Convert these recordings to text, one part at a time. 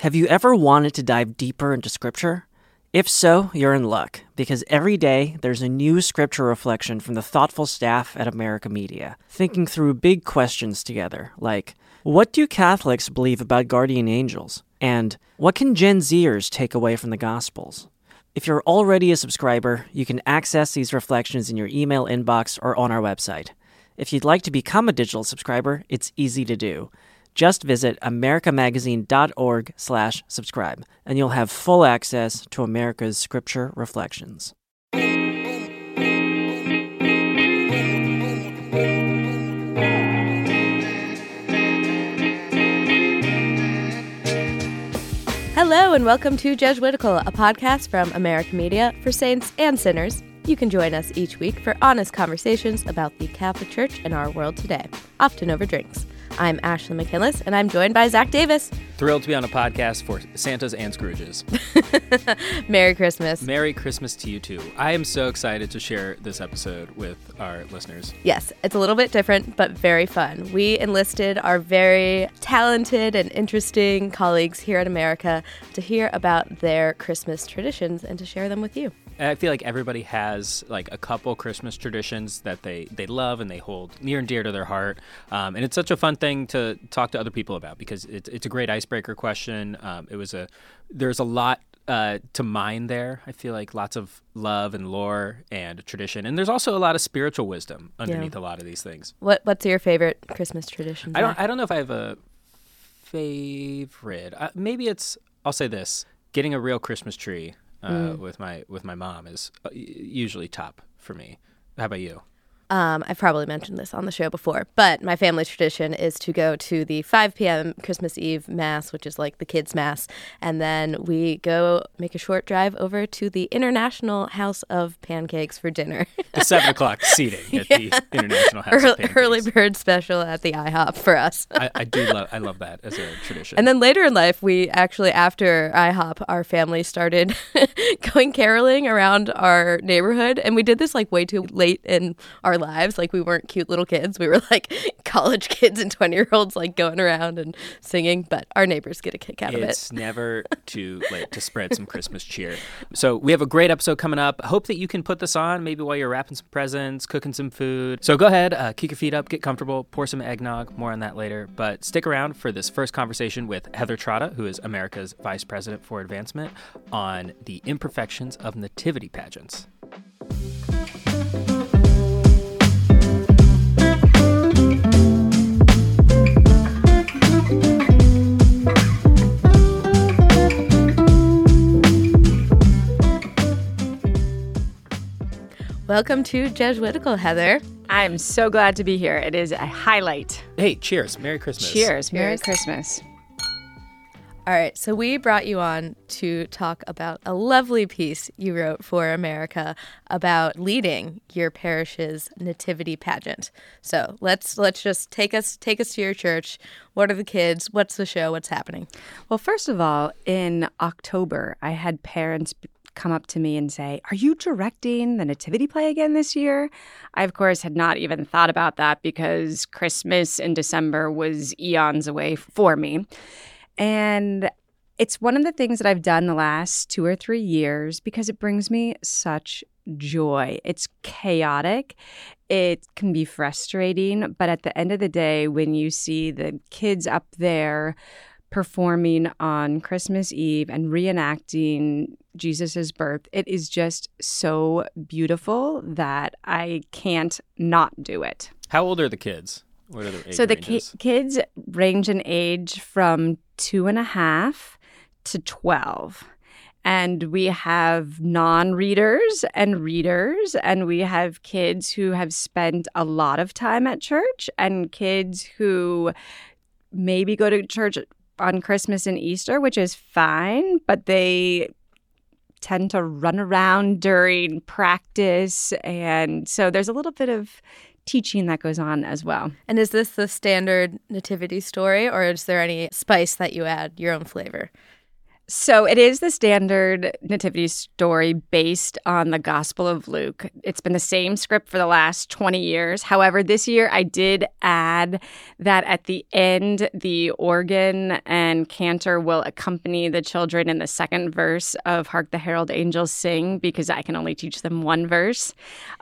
Have you ever wanted to dive deeper into Scripture? If so, you're in luck, because every day there's a new Scripture reflection from the thoughtful staff at America Media, thinking through big questions together, like, what do Catholics believe about guardian angels? And what can Gen Zers take away from the Gospels? If you're already a subscriber, you can access these reflections in your email inbox or on our website. If you'd like to become a digital subscriber, it's easy to do. Just visit americamagazine.org/subscribe, and you'll have full access to America's Scripture reflections. Hello and welcome to Jesuitical, a podcast from America Media for saints and sinners. You can join us each week for honest conversations about the Catholic Church and our world today, often over drinks. I'm Ashley McKinless, and I'm joined by Zach Davis. Thrilled to be on a podcast for Santas and Scrooges. Merry Christmas. Merry Christmas to you, too. I am so excited to share this episode with our listeners. Yes, it's a little bit different, but very fun. We enlisted our very talented and interesting colleagues here at America to hear about their Christmas traditions and to share them with you. I feel like everybody has like a couple Christmas traditions that they love and they hold near and dear to their heart. And it's such a fun thing to talk to other people about because it's a great icebreaker question. There's a lot to mine there. I feel like lots of love and lore and tradition. And there's also a lot of spiritual wisdom underneath a lot of these things. What's your favorite Christmas tradition? I don't know if I have a favorite. I'll say this, getting a real Christmas tree with my mom is usually top for me. How about you? I've probably mentioned this on the show before, but my family tradition is to go to the 5 p.m. Christmas Eve Mass, which is like the kids' Mass, and then we go make a short drive over to the International House of Pancakes for dinner. The 7 o'clock seating at the International House of Pancakes. Early bird special at the IHOP for us. I love that as a tradition. And then later in life, we actually, after IHOP, our family started going caroling around our neighborhood, and we did this like way too late in our lives. Like, we weren't cute little kids. We were like college kids and 20-year-olds like going around and singing, but our neighbors get a kick out of it. It's never too late to spread some Christmas cheer. So we have a great episode coming up. I hope that you can put this on maybe while you're wrapping some presents, cooking some food. So go ahead, kick your feet up, get comfortable, pour some eggnog. More on that later. But stick around for this first conversation with Heather Trotta, who is America's Vice President for Advancement, on the imperfections of nativity pageants. Welcome to Jesuitical, Heather. I'm so glad to be here. It is a highlight. Hey, cheers. Merry Christmas. Cheers. Merry Christmas. All right, so we brought you on to talk about a lovely piece you wrote for America about leading your parish's nativity pageant. So let's just take us to your church. What are the kids? What's the show? What's happening? Well, first of all, in October, I had parents come up to me and say, "Are you directing the nativity play again this year?" I, of course, had not even thought about that because Christmas in December was eons away for me. And it's one of the things that I've done the last 2 or 3 years because it brings me such joy. It's chaotic. It can be frustrating. But at the end of the day, when you see the kids up there performing on Christmas Eve and reenacting Jesus's birth, it is just so beautiful that I can't not do it. How old are the kids? What are their age So the kids range in age from 2.5 to 12. And we have non-readers and readers, and we have kids who have spent a lot of time at church and kids who maybe go to church on Christmas and Easter, which is fine, but they tend to run around during practice. And so there's a little bit of teaching that goes on as well. And is this the standard nativity story, or is there any spice that you add, your own flavor? So it is the standard nativity story based on the Gospel of Luke. It's been the same script for the last 20 years. However, this year I did add that at the end, the organ and cantor will accompany the children in the second verse of Hark the Herald Angels Sing, because I can only teach them one verse.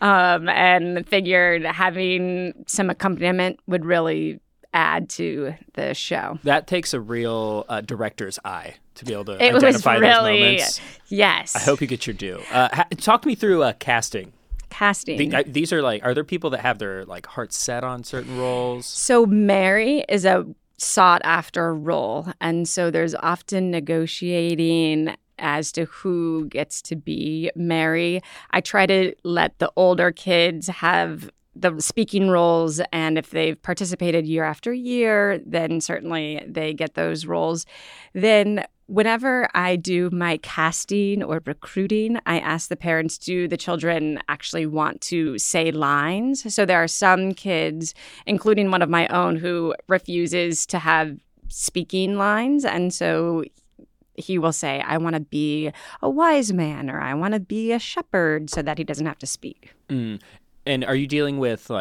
And figured having some accompaniment would really add to the show. That takes a real director's eye to be able to It was identify those really, moments. yes. I hope you get your due. Talk me through casting. Casting. These are are there people that have their hearts set on certain roles? So Mary is a sought after role. And so there's often negotiating as to who gets to be Mary. I try to let the older kids have the speaking roles, and if they've participated year after year, then certainly they get those roles. Then whenever I do my casting or recruiting, I ask the parents, do the children actually want to say lines? So there are some kids, including one of my own, who refuses to have speaking lines, and so he will say, I want to be a wise man, or I want to be a shepherd, so that he doesn't have to speak. Mm. And are you dealing with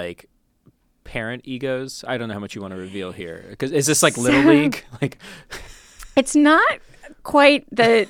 parent egos? I don't know how much you want to reveal here. Because is this Little League? It's not quite the.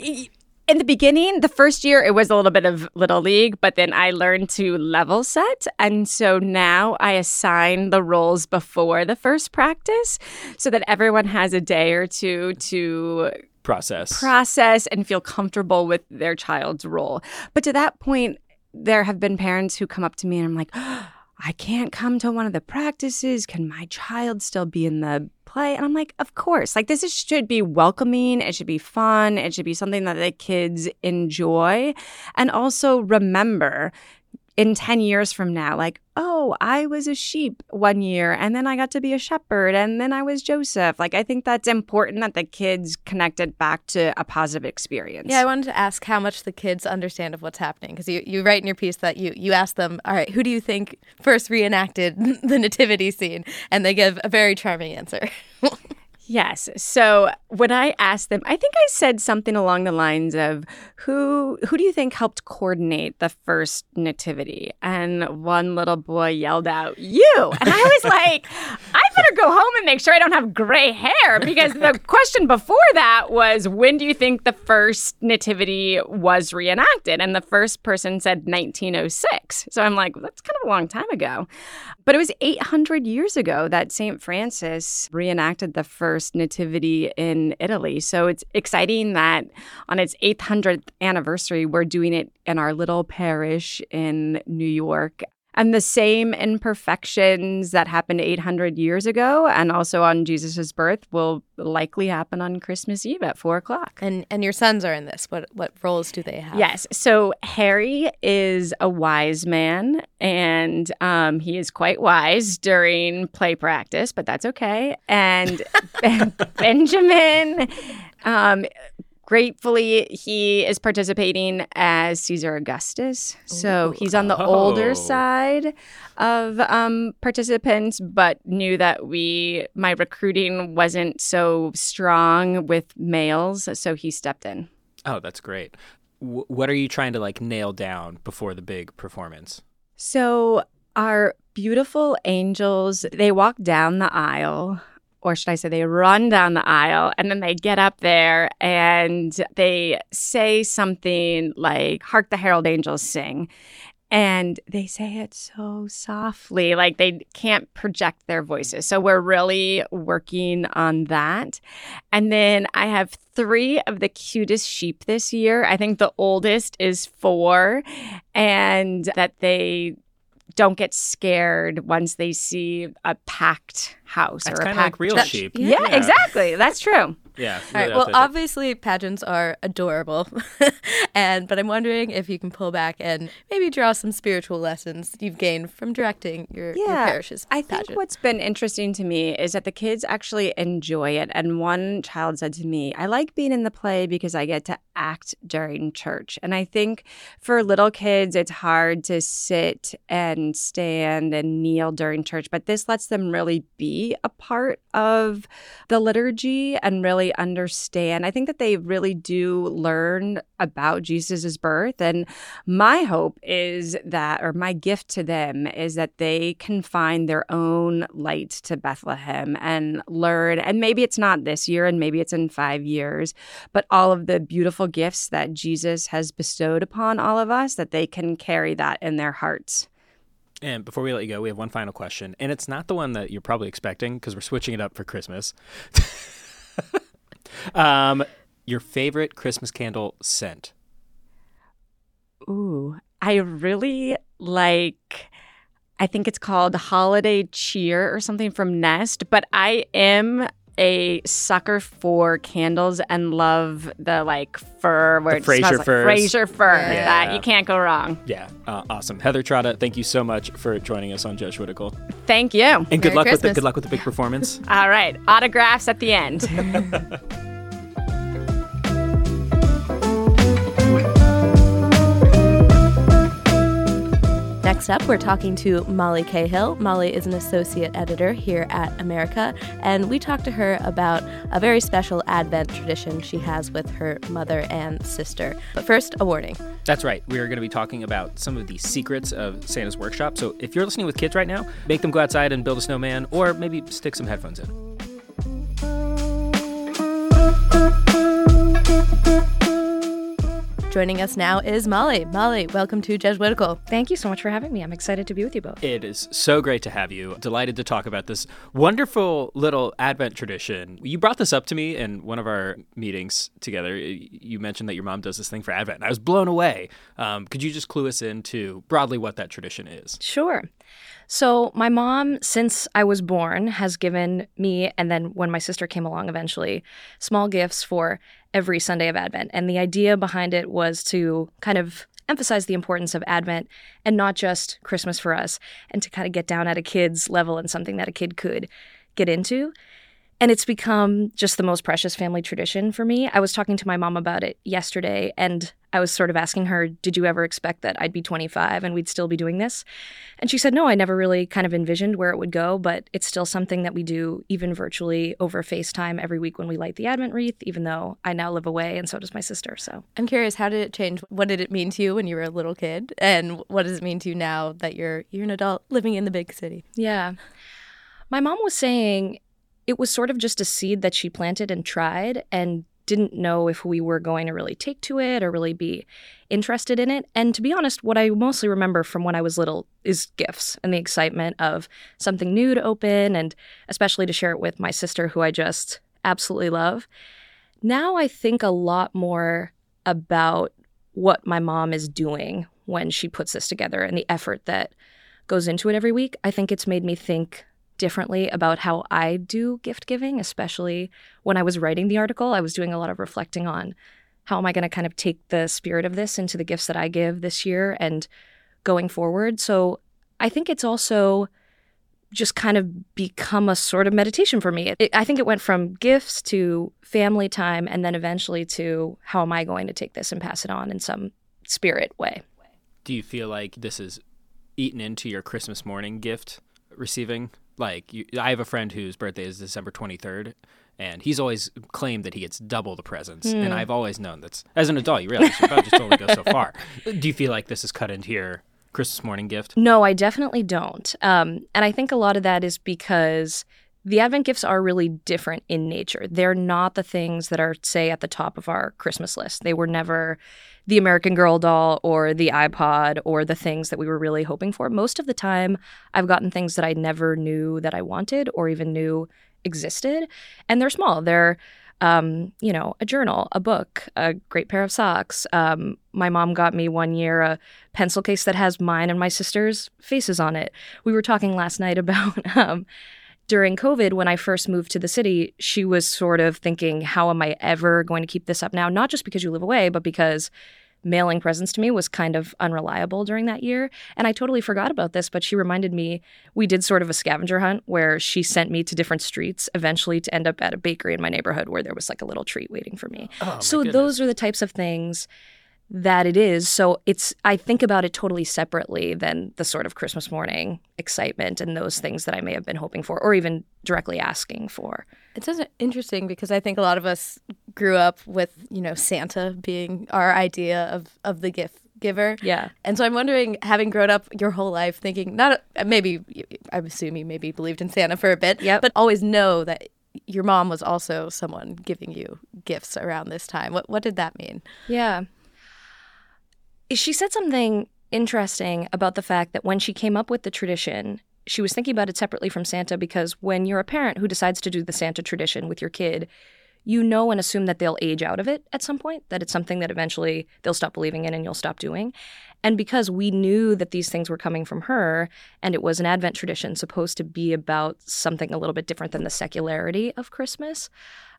In the beginning, the first year, it was a little bit of Little League, but then I learned to level set. And so now I assign the roles before the first practice so that everyone has a day or two to process and feel comfortable with their child's role. But to that point, there have been parents who come up to me and I'm like, oh, I can't come to one of the practices. Can my child still be in the play? And I'm like, of course. Should be welcoming. It should be fun. It should be something that the kids enjoy. And also remember, in 10 years from now, oh, I was a sheep one year, and then I got to be a shepherd, and then I was Joseph. I think that's important that the kids connect it back to a positive experience. Yeah, I wanted to ask how much the kids understand of what's happening, because you write in your piece that you ask them, all right, who do you think first reenacted the nativity scene? And they give a very charming answer. Yes. So when I asked them, I think I said something along the lines of, who do you think helped coordinate the first nativity? And one little boy yelled out, you. And I was like, I better go home and make sure I don't have gray hair, because the question before that was, when do you think the first nativity was reenacted? And the first person said 1906. So I'm like, well, that's kind of a long time ago. But it was 800 years ago that St. Francis reenacted the first nativity in Italy. So it's exciting that on its 800th anniversary, we're doing it in our little parish in New York. And the same imperfections that happened 800 years ago and also on Jesus' birth will likely happen on Christmas Eve at 4:00. And your sons are in this. What roles do they have? Yes. So Harry is a wise man, and he is quite wise during play practice, but that's okay. And Benjamin, gratefully, he is participating as Caesar Augustus. So he's on the older side of participants, but knew that my recruiting wasn't so strong with males, so he stepped in. Oh, that's great. What are you trying to nail down before the big performance? So our beautiful angels, they walk down the aisle. Or should I say they run down the aisle, and then they get up there and they say something like, Hark the Herald Angels Sing. And they say it so softly, they can't project their voices. So we're really working on that. And then I have 3 of the cutest sheep this year. I think the oldest is 4, and that they don't get scared once they see a packed house. That's or a kind of packed like real church. sheep. Yeah, exactly. That's true. Yeah. All right. Well, obviously, pageants are adorable, but I'm wondering if you can pull back and maybe draw some spiritual lessons you've gained from directing your parish's pageant. I think what's been interesting to me is that the kids actually enjoy it. And one child said to me, I like being in the play because I get to act during church. And I think for little kids, it's hard to sit and stand and kneel during church, but this lets them really be a part of the liturgy and really understand. I think that they really do learn about Jesus's birth. And my hope is that, or my gift to them is that they can find their own light to Bethlehem and learn. And maybe it's not this year and maybe it's in 5 years, but all of the beautiful gifts that Jesus has bestowed upon all of us, that they can carry that in their hearts. And before we let you go, we have one final question. And it's not the one that you're probably expecting because we're switching it up for Christmas. Your favorite Christmas candle scent? Ooh, I really like, I think it's called Holiday Cheer or something from Nest, but I am a sucker for candles and love the like fir, where The it Fraser smells like firs. Fraser fir. Yeah. That you can't go wrong. Yeah, awesome. Heather Trotta, thank you so much for joining us on Jesuitical. Thank you. And good Merry luck Christmas. with the big performance. All right, autographs at the end. Next up, we're talking to Molly Cahill. Molly is an associate editor here at America, and we talked to her about a very special Advent tradition she has with her mother and sister. But first, a warning. That's right. We are going to be talking about some of the secrets of Santa's workshop. So if you're listening with kids right now, make them go outside and build a snowman, or maybe stick some headphones in. Joining us now is Molly. Molly, welcome to Jesuitical. Thank you so much for having me. I'm excited to be with you both. It is so great to have you. Delighted to talk about this wonderful little Advent tradition. You brought this up to me in one of our meetings together. You mentioned that your mom does this thing for Advent. I was blown away. Could you just clue us into broadly what that tradition is? Sure. So my mom, since I was born, has given me, and then when my sister came along eventually, small gifts for every Sunday of Advent. And the idea behind it was to kind of emphasize the importance of Advent and not just Christmas for us, and to kind of get down at a kid's level and something that a kid could get into. And it's become just the most precious family tradition for me. I was talking to my mom about it yesterday, and I was sort of asking her, did you ever expect that I'd be 25 and we'd still be doing this? And she said, no, I never really kind of envisioned where it would go, but it's still something that we do even virtually over FaceTime every week when we light the Advent wreath, even though I now live away and so does my sister. So I'm curious, how did it change? What did it mean to you when you were a little kid? And what does it mean to you now that you're an adult living in the big city? yeah, my mom was saying it was sort of just a seed that she planted and tried and didn't know if we were going to really take to it or really be interested in it. And to be honest, what I mostly remember from when I was little is gifts and the excitement of something new to open, and especially to share it with my sister, who I just absolutely love. Now I think a lot more about what my mom is doing when she puts this together and the effort that goes into it every week. I think it's made me think differently about how I do gift giving, especially when I was writing the article. I was doing a lot of reflecting on how am I going to kind of take the spirit of this into the gifts that I give this year and going forward. So I think it's also just kind of become a sort of meditation for me. I think it went from gifts to family time and then eventually to how am I going to take this and pass it on in some spirit way. Do you feel like this is eaten into your Christmas morning gift receiving? Like, I have a friend whose birthday is December 23rd, and he's always claimed that he gets double the presents. And I've always known that's, as an adult, you realize your budget only goes so far. Do you feel like this is cut into your Christmas morning gift? No, I definitely don't. And I think a lot of that is because the Advent gifts are really different in nature. They're not the things that are, say, at the top of our Christmas list. They were never the American Girl doll or the iPod or the things that we were really hoping for. Most of the time, I've gotten things that I never knew that I wanted or even knew existed. And they're small. They're, a journal, a book, a great pair of socks. My mom got me one year a pencil case that has mine and my sister's faces on it. We were talking last night about during COVID, when I first moved to the city, she was sort of thinking, how am I ever going to keep this up now? Not just because you live away, but because mailing presents to me was kind of unreliable during that year. And I totally forgot about this, but she reminded me we did sort of a scavenger hunt where she sent me to different streets, eventually to end up at a bakery in my neighborhood where there was like a little treat waiting for me. So those are the types of things that it is. So I think about it totally separately than the sort of Christmas morning excitement and those things that I may have been hoping for or even directly asking for. It's just interesting because I think a lot of us grew up with, Santa being our idea of the gift giver. Yeah. And so I'm wondering, having grown up your whole life thinking, I assume you maybe believed in Santa for a bit, but always know that your mom was also someone giving you gifts around this time. What did that mean? Yeah. She said something interesting about the fact that when she came up with the tradition, she was thinking about it separately from Santa because when you're a parent who decides to do the Santa tradition with your kid, you know and assume that they'll age out of it at some point, that it's something that eventually they'll stop believing in and you'll stop doing. And because we knew that these things were coming from her and it was an Advent tradition supposed to be about something a little bit different than the secularity of Christmas,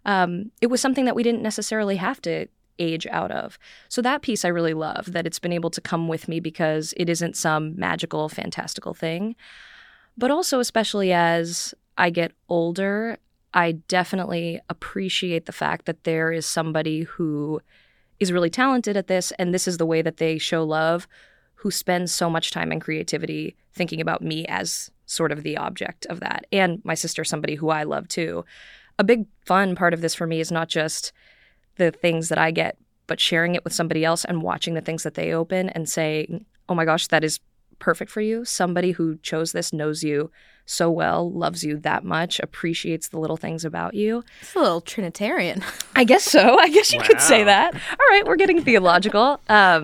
it was something that we didn't necessarily have to age out of. So that piece I really love, that it's been able to come with me because it isn't some magical, fantastical thing. But also, especially as I get older, I definitely appreciate the fact that there is somebody who is really talented at this, and this is the way that they show love, who spends so much time and creativity thinking about me as sort of the object of that. And my sister, somebody who I love too. A big fun part of this for me is not just the things that I get, but sharing it with somebody else and watching the things that they open and say, oh my gosh, that is perfect for you. Somebody who chose this knows you so well, loves you that much, appreciates the little things about you. It's a little Trinitarian. I guess so. I guess you could say that. All right, we're getting theological.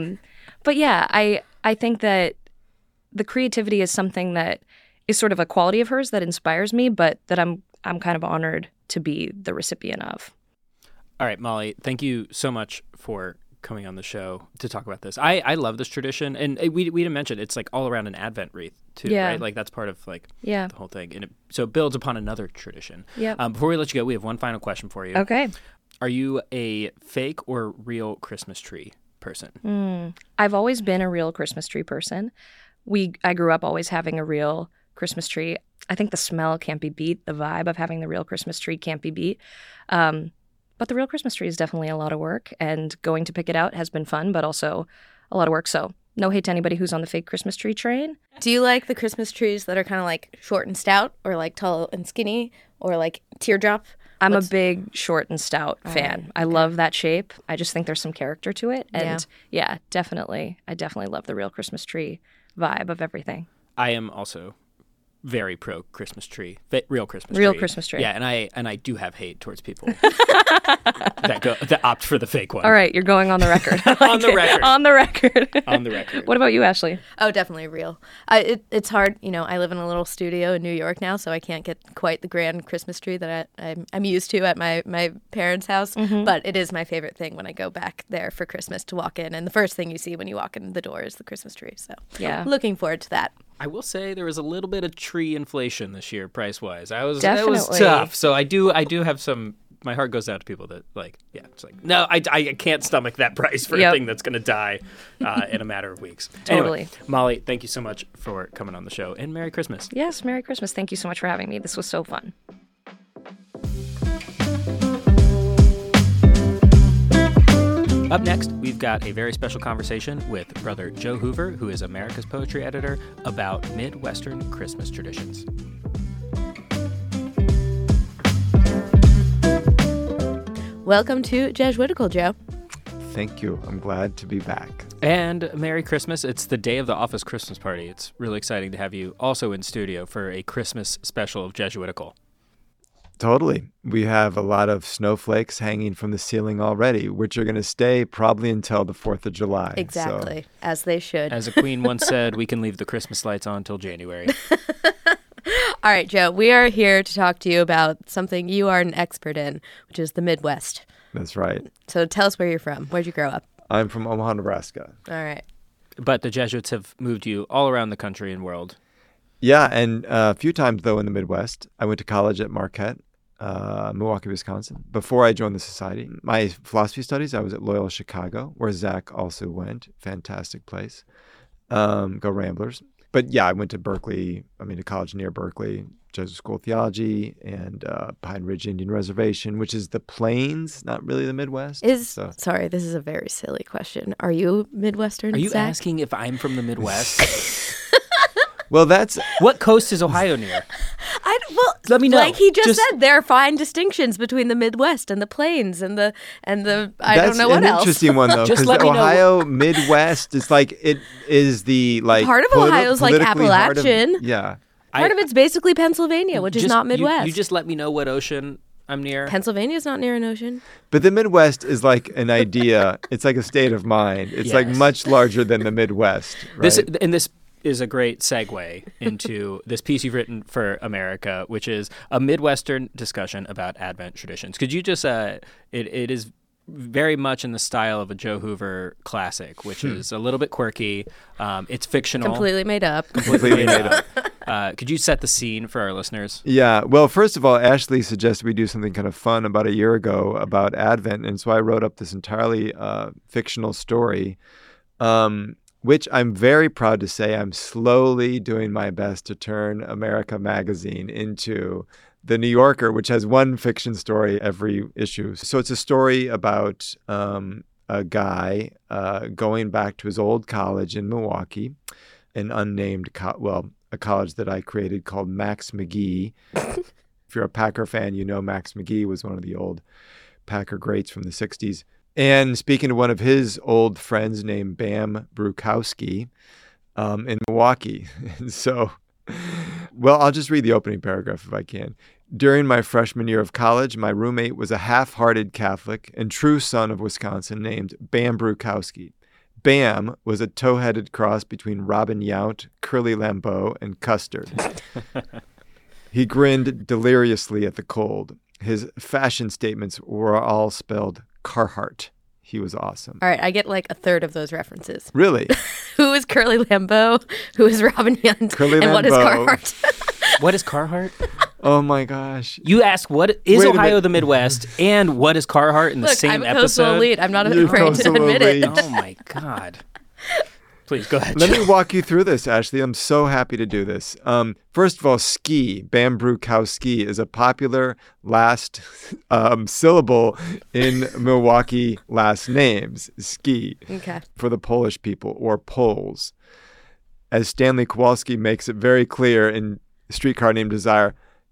But yeah, I think that the creativity is something that is sort of a quality of hers that inspires me, but that I'm kind of honored to be the recipient of. All right, Molly, thank you so much for coming on the show to talk about this. I love this tradition, and we didn't mention it's like all around an Advent wreath too, right? Like that's part of the whole thing, and so it builds upon another tradition. Yeah. Before we let you go, we have one final question for you. Okay. Are you a fake or real Christmas tree person? I've always been a real Christmas tree person. I grew up always having a real Christmas tree. I think the smell can't be beat. The vibe of having the real Christmas tree can't be beat. But the real Christmas tree is definitely a lot of work, and going to pick it out has been fun, but also a lot of work. So no hate to anybody who's on the fake Christmas tree train. Do you like the Christmas trees that are kind of like short and stout, or like tall and skinny, or like teardrop? I'm a big short and stout fan. I love that shape. I just think there's some character to it. And yeah, definitely. I definitely love the real Christmas tree vibe of everything. I am also very pro Christmas tree, real Christmas tree. Yeah, and I do have hate towards people that opt for the fake one. All right, you're going on the record. On the record. On the record. On the record. What about you, Ashley? Oh, definitely real. It's hard. I live in a little studio in New York now, so I can't get quite the grand Christmas tree that I'm used to at my parents' house. Mm-hmm. But it is my favorite thing when I go back there for Christmas to walk in, and the first thing you see when you walk in the door is the Christmas tree. So yeah, looking forward to that. I will say there was a little bit of tree inflation this year, price-wise. That was Definitely. tough. So I do have some. My heart goes out to people that it's like no, I can't stomach that price for a thing that's going to die in a matter of weeks. Totally. Anyway, Molly, thank you so much for coming on the show, and Merry Christmas. Yes, Merry Christmas. Thank you so much for having me. This was so fun. Up next, we've got a very special conversation with Brother Joe Hoover, who is America's Poetry Editor, about Midwestern Christmas traditions. Welcome to Jesuitical, Joe. Thank you. I'm glad to be back. And Merry Christmas. It's the day of the office Christmas party. It's really exciting to have you also in studio for a Christmas special of Jesuitical. Totally. We have a lot of snowflakes hanging from the ceiling already, which are going to stay probably until the 4th of July. Exactly, as they should. As a queen once said, we can leave the Christmas lights on till January. All right, Joe, we are here to talk to you about something you are an expert in, which is the Midwest. That's right. So tell us where you're from. Where'd you grow up? I'm from Omaha, Nebraska. All right. But the Jesuits have moved you all around the country and world. Yeah, and a few times, though, in the Midwest. I went to college at Marquette. Milwaukee, Wisconsin. Before I joined the society, my philosophy studies, I was at Loyola Chicago, where Zach also went. Fantastic place. Go Ramblers. But yeah, I went to Berkeley, to college near Berkeley, Jesuit School of Theology, and Pine Ridge Indian Reservation, which is the plains, not really the Midwest. Sorry, this is a very silly question. Are you Midwestern, Are you Zach? asking if I'm from the Midwest? Well, that's... What coast is Ohio near? Let me know. Like he just said, there are fine distinctions between the Midwest and the plains and the I don't know what That's an else. interesting one, though, Just because let me know Ohio, Midwest, it's like it is the Part of Ohio's like Appalachian. Yeah. Part of it's basically Pennsylvania, which is not Midwest. You just let me know what ocean I'm near. Pennsylvania's not near an ocean. But the Midwest is like an idea. It's like a state of mind. It's like Yes. much larger than the Midwest. Right? This is a great segue into this piece you've written for America, which is a Midwestern discussion about Advent traditions. Could you just, it is very much in the style of a Joe Hoover classic, which is a little bit quirky. It's fictional. Completely made up. Completely made up. Could you set the scene for our listeners? Yeah. Well, first of all, Ashley suggested we do something kind of fun about a year ago about Advent. And so I wrote up this entirely fictional story, which I'm very proud to say I'm slowly doing my best to turn America Magazine into The New Yorker, which has one fiction story every issue. So it's a story about a guy going back to his old college in Milwaukee, an unnamed, a college that I created called Max McGee. If you're a Packer fan, you know Max McGee was one of the old Packer greats from the 60s. And speaking to one of his old friends named Bam Brukowski in Milwaukee. And so, well, I'll just read the opening paragraph if I can. During my freshman year of college, my roommate was a half-hearted Catholic and true son of Wisconsin named Bam Brukowski. Bam was a toe-headed cross between Robin Yount, Curly Lambeau, and Custard. He grinned deliriously at the cold. His fashion statements were all spelled Carhartt. He was awesome. All right, I get like a third of those references. Really? Who is Curly Lambeau? Who is Robin Yount? Curly and what is Lambeau. Carhartt? What is Carhartt? Oh my gosh. You ask, what is Wait a Ohio minute. the Midwest, and what is Carhartt in the Look, same I'm a coastal episode? elite. I'm not You're afraid to coastal admit it. elite. Oh my God. Please go ahead. Let me walk you through this, Ashley. I'm so happy to do this. First of all, ski, Bam Brukowski, is a popular last syllable in Milwaukee last names, ski, Okay. for the Polish people, or Poles. As Stanley Kowalski makes it very clear in Streetcar Named Desire,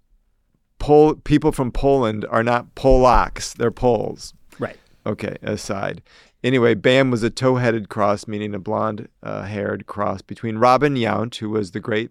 people from Poland are not Polacks, they're Poles. Right. Okay, aside. Anyway, Bam was a toe-headed cross, meaning a blonde-haired cross between Robin Yount, who was the great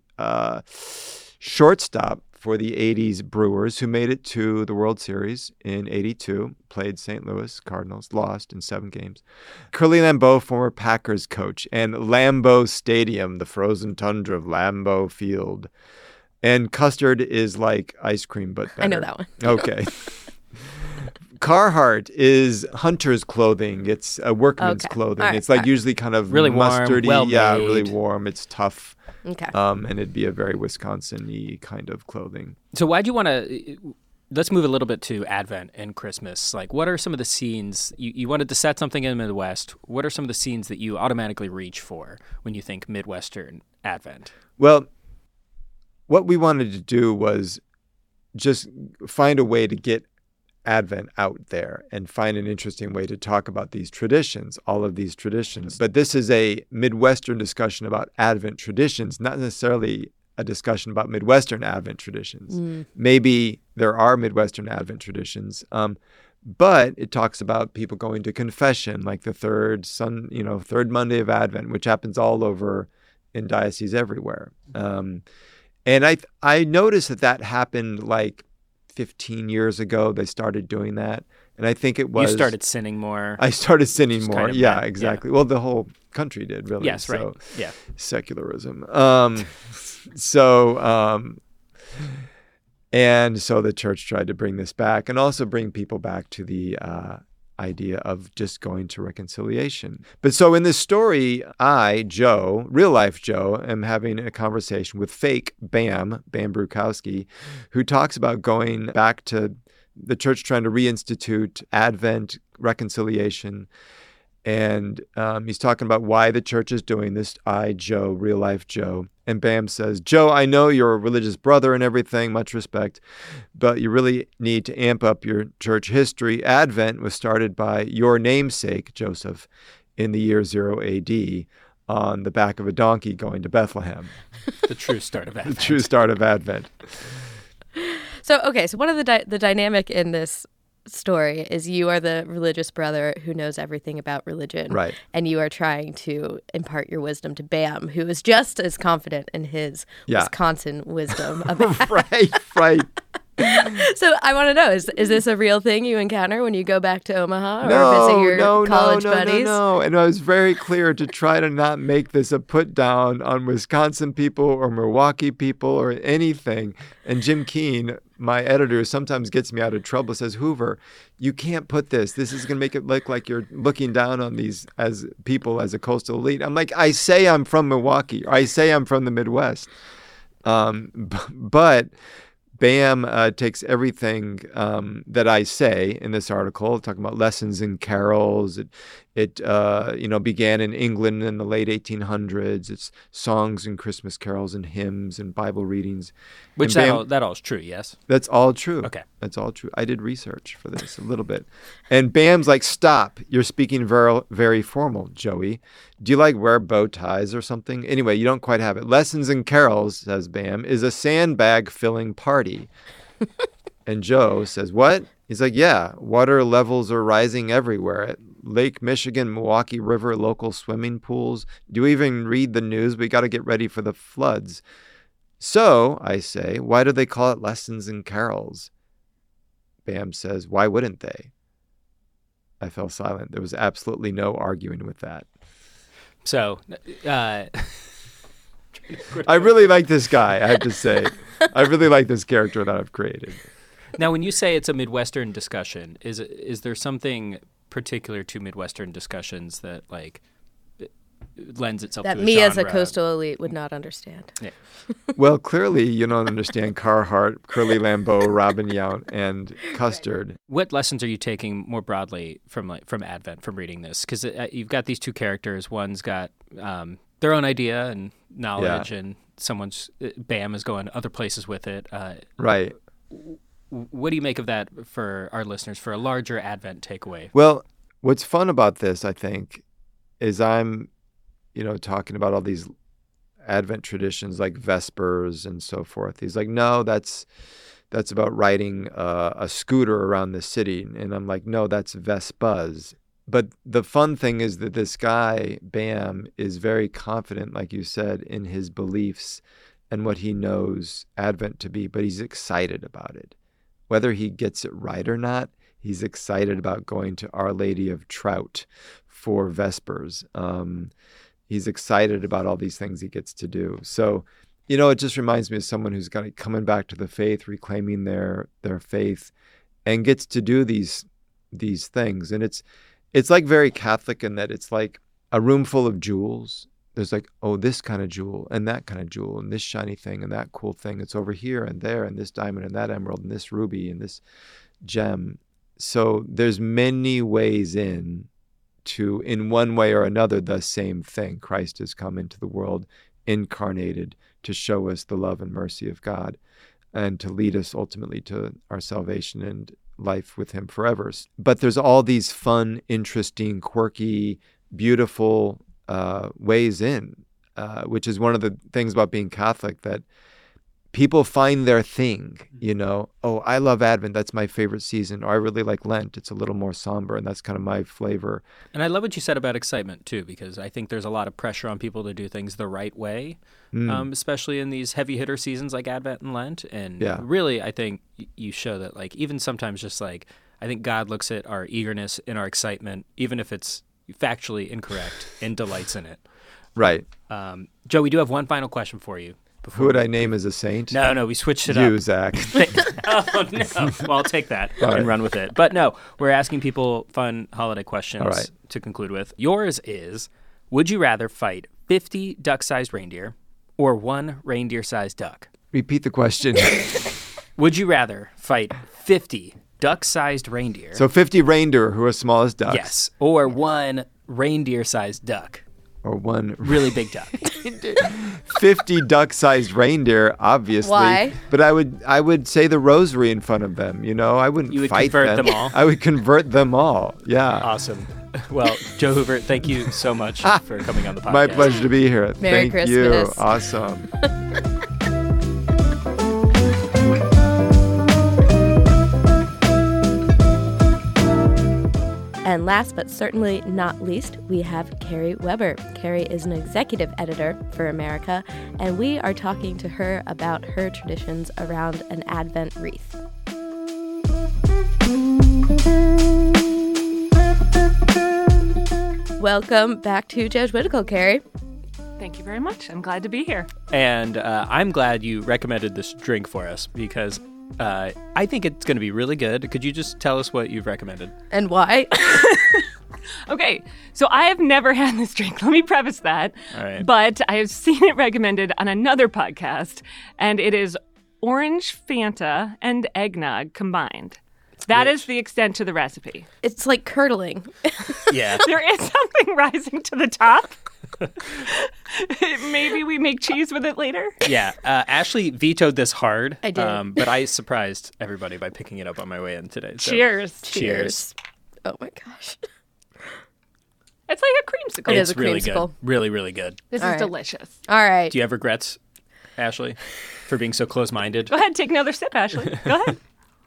shortstop for the 80s Brewers, who made it to the World Series in 82, played St. Louis Cardinals, lost in 7 games. Curly Lambeau, former Packers coach, and Lambeau Stadium, the frozen tundra of Lambeau Field. And Custard is like ice cream, but better. I know that one. Okay. Carhartt is hunter's clothing. It's a workman's Okay. clothing. All right, It's like all right. usually kind of Really warm, mustardy. well yeah, made. really warm. It's tough. Okay. And it'd be a very Wisconsin-y kind of clothing. So why'd you want to, let's move a little bit to Advent and Christmas. Like, what are some of the scenes, you wanted to set something in the Midwest. What are some of the scenes that you automatically reach for when you think Midwestern Advent? Well, what we wanted to do was just find a way to get Advent out there and find an interesting way to talk about these traditions, all of these traditions. But this is a Midwestern discussion about Advent traditions, not necessarily a discussion about Midwestern Advent traditions. Maybe there are Midwestern Advent traditions, but it talks about people going to confession, like the third Monday of Advent, which happens all over in dioceses everywhere. And I noticed that happened like 15 years ago. They started doing that. And I think it was... You started sinning more. I started sinning Just more. kind of Yeah, bad, exactly. Well, the whole country did, really. Yes, right. Yeah. Secularism. And so the church tried to bring this back and also bring people back to the idea of just going to reconciliation. But so in this story, I, Joe, real life Joe, am having a conversation with fake Bam Brukowski, who talks about going back to the church trying to reinstitute Advent, reconciliation. And he's talking about why the church is doing this. I, Joe, real life Joe. And Bam says, Joe, I know you're a religious brother and everything, much respect, but you really need to amp up your church history. Advent was started by your namesake, Joseph, in the year 0 AD on the back of a donkey going to Bethlehem. The true start of Advent. The true start of Advent. So one of the dynamic in this story is you are the religious brother who knows everything about religion. Right. And you are trying to impart your wisdom to Bam, who is just as confident in his Wisconsin wisdom about Right. So I want to know, is this a real thing you encounter when you go back to Omaha or visit your college buddies? No. And I was very clear to try to not make this a put down on Wisconsin people or Milwaukee people or anything. And Jim Keene, my editor, sometimes gets me out of trouble, says, Hoover, you can't put this. This is going to make it look like you're looking down on these as people as a coastal elite. I'm like, I say I'm from Milwaukee. Or I say I'm from the Midwest. But Bam takes everything that I say in this article, talking about lessons and carols. It began in England in the late 1800s. It's songs and Christmas carols and hymns and Bible readings. Which that all is true, yes? That's all true. Okay. That's all true. I did research for this a little bit. And Bam's like, stop. You're speaking very, very formal, Joey. Do you like wear bow ties or something? Anyway, you don't quite have it. Lessons and carols, says Bam, is a sandbag filling party. And Joe says, what? He's like, yeah, water levels are rising everywhere. At Lake Michigan, Milwaukee River, local swimming pools. Do you even read the news? We got to get ready for the floods. So, I say, why do they call it lessons and carols? Bam says, why wouldn't they? I fell silent. There was absolutely no arguing with that. So, I really like this guy, I have to say. I really like this character that I've created. Now, when you say it's a Midwestern discussion, is there something particular to Midwestern discussions that lends itself that to a me genre? as a coastal elite would not understand? Yeah. Well, clearly you don't understand Carhart, Curly Lambeau, Robin Yount, and Custard. What lessons are you taking more broadly from Advent, from reading this? Because you've got these two characters. One's got their own idea and knowledge, and Bam is going other places with it. Right. What do you make of that for our listeners, for a larger Advent takeaway? Well, what's fun about this, I think, is I'm, talking about all these Advent traditions like Vespers and so forth. He's like, no, that's about riding a scooter around the city. And I'm like, no, that's Vespas. But the fun thing is that this guy, Bam, is very confident, like you said, in his beliefs and what he knows Advent to be, but he's excited about it. Whether he gets it right or not, he's excited about going to Our Lady of Trout for Vespers. He's excited about all these things he gets to do. So, it just reminds me of someone who's coming back to the faith, reclaiming their faith, and gets to do these things. And it's like very Catholic in that it's like a room full of jewels. There's like, oh, this kind of jewel and that kind of jewel and this shiny thing and that cool thing. It's over here and there and this diamond and that emerald and this ruby and this gem. So there's many ways in one way or another, the same thing. Christ has come into the world incarnated to show us the love and mercy of God and to lead us ultimately to our salvation and life with him forever. But there's all these fun, interesting, quirky, beautiful ways in, which is one of the things about being Catholic, that people find their thing, Oh, I love Advent. That's my favorite season. Or I really like Lent. It's a little more somber, and that's kind of my flavor. And I love what you said about excitement, too, because I think there's a lot of pressure on people to do things the right way, especially in these heavy hitter seasons like Advent and Lent. And really, I think you show that, even sometimes just I think God looks at our eagerness and our excitement, even if it's factually incorrect, and delights in it. Right. Joe, we do have one final question for you. before Who would I name as a saint? No, we switched it You, up. Zach. Oh, no. Well, I'll take that and run with it. But no, we're asking people fun holiday questions to conclude with. Yours is, would you rather fight 50 duck-sized reindeer or 1 reindeer-sized duck? Repeat the question. Would you rather fight 50 duck-sized reindeer? So 50 reindeer who are small as ducks. Yes. Or 1 reindeer-sized duck. Or 1 Really big duck. 50 duck-sized reindeer, obviously. Why? But I would say the rosary in front of them. I wouldn't You would fight convert them all? I would convert them all. Yeah. Awesome. Well, Joe Hoover, thank you so much for coming on the podcast. My pleasure to be here. Merry Thank you. Christmas. Awesome. And last but certainly not least, we have Carrie Weber. Carrie is an executive editor for America, and we are talking to her about her traditions around an Advent wreath. Welcome back to Jesuitical, Carrie. Thank you very much. I'm glad to be here. And I'm glad you recommended this drink for us because I think it's going to be really good. Could you just tell us what you've recommended? And why? Okay, so I have never had this drink. Let me preface that. All right. But I have seen it recommended on another podcast, and it is orange Fanta and eggnog combined. That is the extent to the recipe. It's like curdling. Yeah. There is something rising to the top. Maybe we make cheese with it later. Yeah. Ashley vetoed this hard. I did. But I surprised everybody by picking it up on my way in today. So Cheers. Cheers. Oh my gosh. It's like a creamsicle. It is It's a really creamsicle. good. Really, really good. This All is right. delicious. All right. Do you have regrets, Ashley, for being so close-minded? Go ahead, take another sip, Ashley. Go ahead.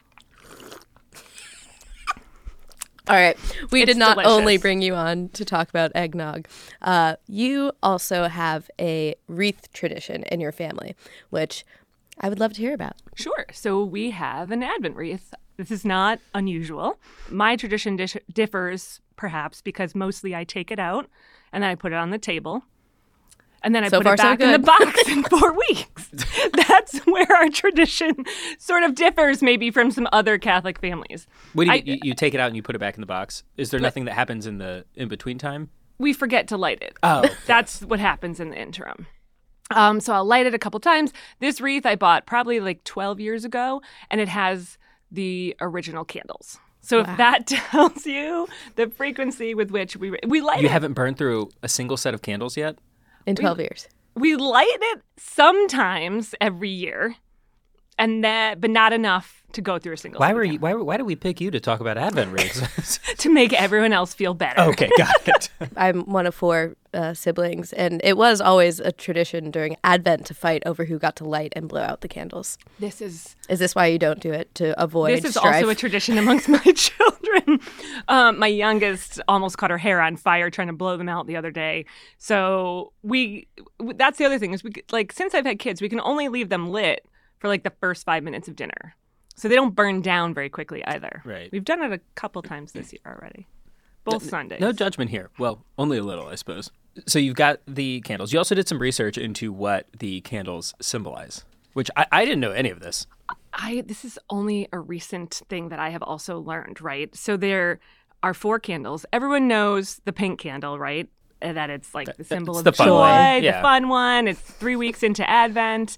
All right. We It's did not delicious. only bring you on to talk about eggnog. You also have a wreath tradition in your family, which I would love to hear about. Sure. So we have an Advent wreath. This is not unusual. My tradition differs, perhaps, because mostly I take it out and then I put it on the table. And then I So put far, it so back in the good. box in 4 weeks. That's where our tradition sort of differs, maybe, from some other Catholic families. What do you take it out and you put it back in the box? Is there nothing that happens in the in-between time? We forget to light it. Oh. That's what happens in the interim. So I'll light it a couple times. This wreath I bought probably like 12 years ago, and it has the original candles. So if that tells you the frequency with which we light You it. haven't burned through a single set of candles yet? In 12 years. We light it sometimes every year, and but not enough to go through a single. Why set of were you? candles. Why did we pick you to talk about Advent wreaths? To make everyone else feel better. Okay, got it. I'm one of 4 siblings, and it was always a tradition during Advent to fight over who got to light and blow out the candles. This is Is this why you don't do it, to avoid This is strife? also a tradition amongst my children. My youngest almost caught her hair on fire trying to blow them out the other day. So that's the other thing is since I've had kids, we can only leave them lit for like the first 5 minutes of dinner. So they don't burn down very quickly either. Right. We've done it a couple times this year already. Both Sundays. No judgment here. Well, only a little, I suppose. So you've got the candles. You also did some research into what the candles symbolize, which I didn't know any of this. This is only a recent thing that I have also learned, right? So there are 4 candles. Everyone knows the pink candle, right? That it's like the symbol It's of the fun joy, one. the Yeah. fun one. It's 3 weeks into Advent.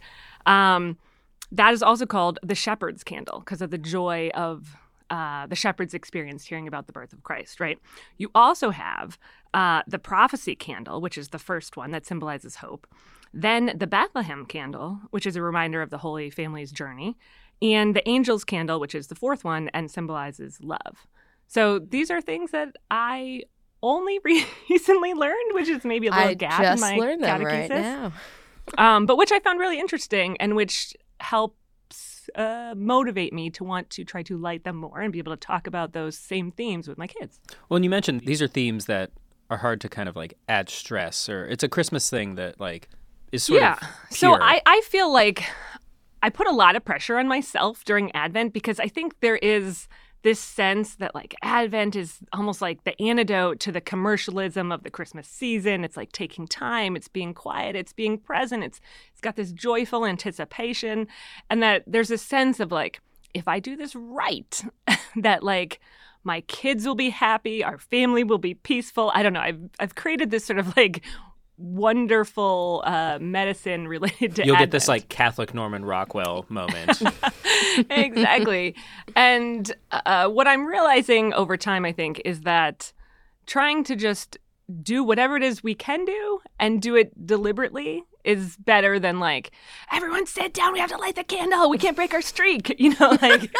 That is also called the shepherd's candle because of the joy of the shepherds experienced hearing about the birth of Christ, right? You also have the prophecy candle, which is the first one that symbolizes hope. Then the Bethlehem candle, which is a reminder of the Holy Family's journey. And the angel's candle, which is the 4th one and symbolizes love. So these are things that I only recently learned, which is maybe a little I gap just in my learned them right catechesis. now. But which I found really interesting and which helps motivate me to want to try to light them more and be able to talk about those same themes with my kids. Well, and you mentioned these are themes that are hard to kind of like add stress, or it's a Christmas thing that like is sort of So pure. I feel like I put a lot of pressure on myself during Advent because I think there is this sense that like Advent is almost like the antidote to the commercialism of the Christmas season. It's like taking time, it's being quiet, it's being present, it's got this joyful anticipation, and that there's a sense of like, if I do this right, that like my kids will be happy, our family will be peaceful. I don't know. I've created this sort of like wonderful medicine related to You'll Advent. get this like Catholic Norman Rockwell moment. Exactly. And what I'm realizing over time, I think, is that trying to just do whatever it is we can do and do it deliberately is better than like, everyone sit down, we have to light the candle, we can't break our streak. You know, like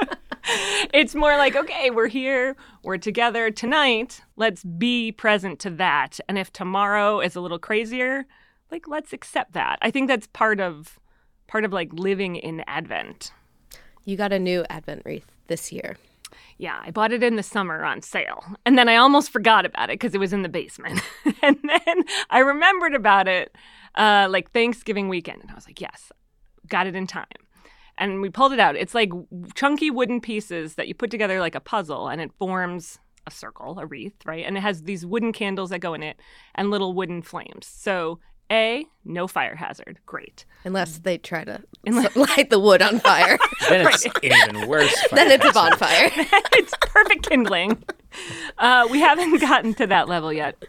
it's more like, okay, we're here, we're together tonight, let's be present to that. And if tomorrow is a little crazier, like let's accept that. I think that's part of like living in Advent. You got a new Advent wreath this year. Yeah, I bought it in the summer on sale. And then I almost forgot about it because it was in the basement. And then I remembered about it like Thanksgiving weekend. And I was like, yes, got it in time. And we pulled it out. It's like chunky wooden pieces that you put together like a puzzle, and it forms a circle, a wreath, right? And it has these wooden candles that go in it and little wooden flames. So no fire hazard. Great. Unless they try to light the wood on fire. Then it's even worse. Then it's a bonfire. It's perfect kindling. We haven't gotten to that level yet.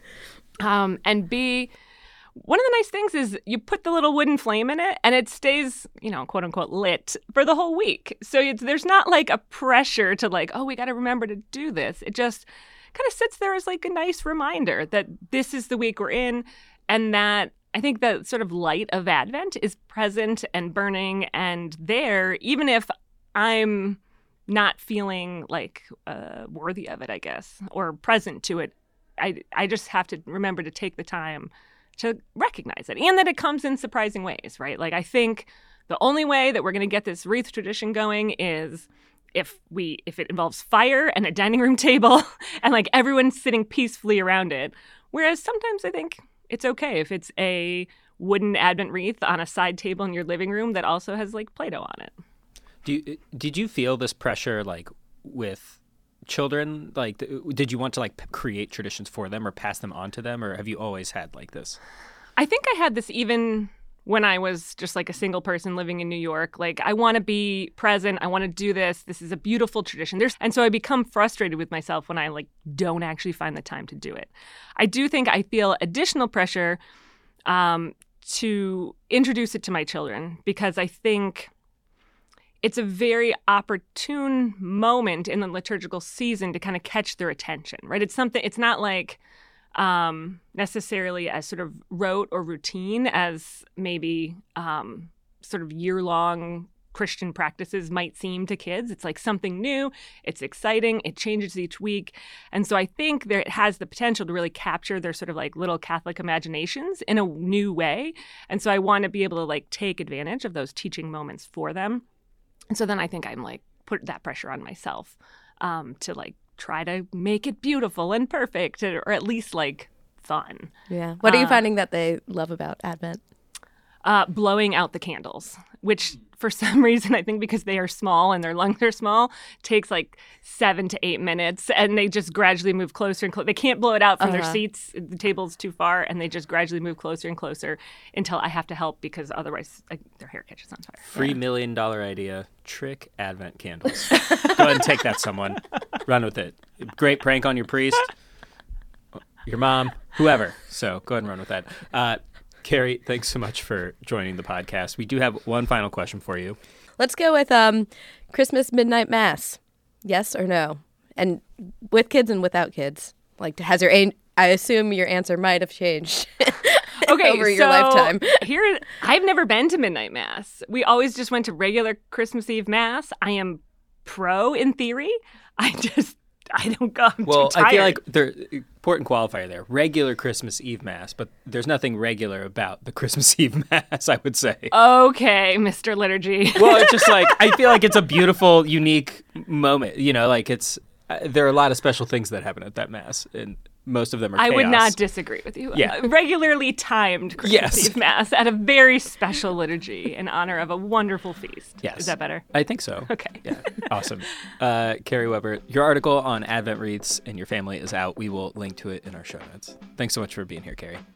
And B, one of the nice things is you put the little wooden flame in it and it stays, you know, quote unquote, lit for the whole week. So there's not like a pressure to like, oh, we got to remember to do this. It just kind of sits there as like a nice reminder that this is the week we're in, and that I think that sort of light of Advent is present and burning and there, even if I'm not feeling like worthy of it, I guess, or present to it. I just have to remember to take the time to recognize it, and that it comes in surprising ways, right? Like I think the only way that we're going to get this wreath tradition going is if it involves fire and a dining room table and like everyone sitting peacefully around it. Whereas sometimes I think it's okay if it's a wooden Advent wreath on a side table in your living room that also has like Play-Doh on it. Did you feel this pressure like with children? Like, did you want to like create traditions for them or pass them on to them, or have you always had like this? I think I had this even when I was just like a single person living in New York. Like, I want to be present. I want to do this. This is a beautiful tradition. And so I become frustrated with myself when I like don't actually find the time to do it. I do think I feel additional pressure to introduce it to my children, because I think it's a very opportune moment in the liturgical season to kind of catch their attention, right? It's not like necessarily as sort of rote or routine as maybe sort of year-long Christian practices might seem to kids. It's like something new, it's exciting, it changes each week. And so I think it has the potential to really capture their sort of like little Catholic imaginations in a new way. And so I want to be able to like take advantage of those teaching moments for them. And so then I think I'm like put that pressure on myself to like try to make it beautiful and perfect, or at least like fun. Yeah. What are you finding that they love about Advent? Blowing out the candles, which for some reason, I think because they are small and their lungs are small, takes like 7 to 8 minutes, and they just gradually move closer and closer. They can't blow it out from their seats. The table's too far, and they just gradually move closer and closer until I have to help, because otherwise their hair catches on fire. $3 million idea, trick Advent candles. Go ahead and take that, someone. Run with it. Great prank on your priest, your mom, whoever. So go ahead and run with that. Carrie, thanks so much for joining the podcast. We do have one final question for you. Let's go with Christmas midnight mass. Yes or no? And with kids and without kids. Like, I assume your answer might have changed over your lifetime. I've never been to midnight mass. We always just went to regular Christmas Eve mass. I am pro in theory. I don't go. I'm too tired. I feel like there's important qualifier there. Regular Christmas Eve Mass, but there's nothing regular about the Christmas Eve Mass, I would say. Okay, Mr. Liturgy. Well, it's just like, I feel like it's a beautiful, unique moment. You know, like there are a lot of special things that happen at that Mass. And most of them are I would chaos. not disagree with you. Yeah. Regularly timed Christmas Yes. Eve Mass at a very special liturgy in honor of a wonderful feast. Yes. Is that better? I think so. Okay. Yeah. Awesome. Carrie Weber, your article on Advent wreaths and your family is out. We will link to it in our show notes. Thanks so much for being here, Carrie.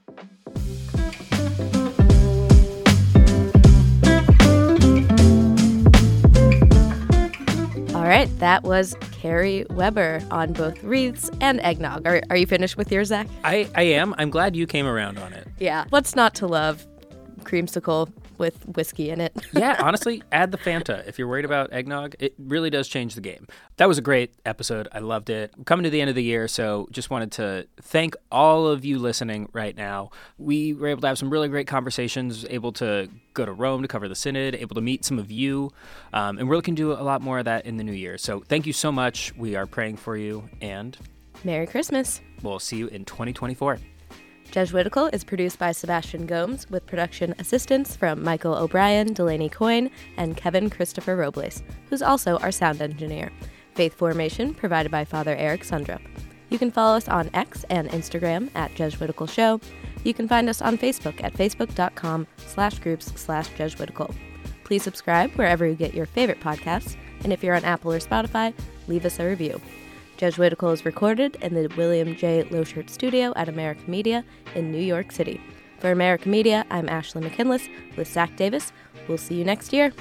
All right, that was Carrie Weber on both wreaths and eggnog. Are you finished with yours, Zach? I am. I'm glad you came around on it. Yeah. What's not to love? Creamsicle with whiskey in it. Yeah, honestly, add the Fanta. If you're worried about eggnog, it really does change the game. That was a great episode. I loved it. I'm coming to the end of the year, so just wanted to thank all of you listening right now. We were able to have some really great conversations, able to go to Rome to cover the Synod, able to meet some of you, and we're looking to do a lot more of that in the new year. So thank you so much. We are praying for you, and Merry Christmas. we'll see you in 2024. Jesuitical is produced by Sebastian Gomes with production assistance from Michael O'Brien, Delaney Coyne, and Kevin Christopher Robles, who's also our sound engineer. Faith formation provided by Father Eric Sundrup. You can follow us on X and Instagram at Jesuitical Show. You can find us on Facebook at facebook.com/groups/Jesuitical. Please subscribe wherever you get your favorite podcasts, and if you're on Apple or Spotify, leave us a review. Jesuitical is recorded in the William J. Loschert Studio at America Media in New York City. For America Media, I'm Ashley McKinless with Zach Davis. We'll see you next year.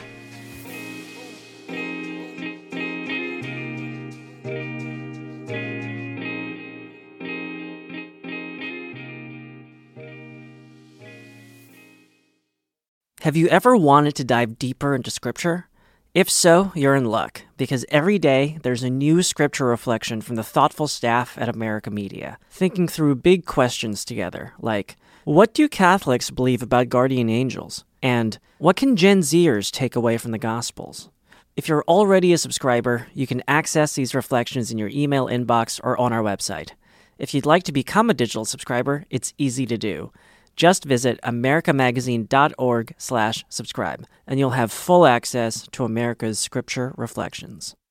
Have you ever wanted to dive deeper into Scripture? If so, you're in luck, because every day there's a new Scripture reflection from the thoughtful staff at America Media, thinking through big questions together, like, what do Catholics believe about guardian angels? And what can Gen Zers take away from the Gospels? If you're already a subscriber, you can access these reflections in your email inbox or on our website. If you'd like to become a digital subscriber, it's easy to do. Just visit americamagazine.org/subscribe, and you'll have full access to America's Scripture reflections.